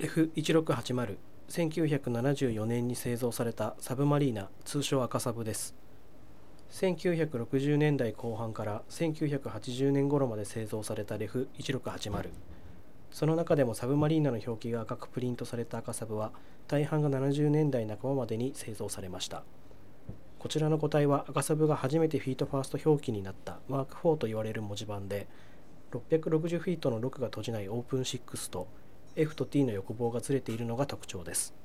F1680、1974年に製造されたサブマリーナ、通称赤サブです。1960年代後半から1980年頃まで製造されたレフ1680。その中でもサブマリーナの表記が赤くプリントされた赤サブは大半が70年代半ばまでに製造されました。こちらの個体は赤サブが初めてフィートファースト表記になったマーク4と言われる文字盤で、660フィートの6が閉じないオープン6と F と T の横棒がずれているのが特徴です。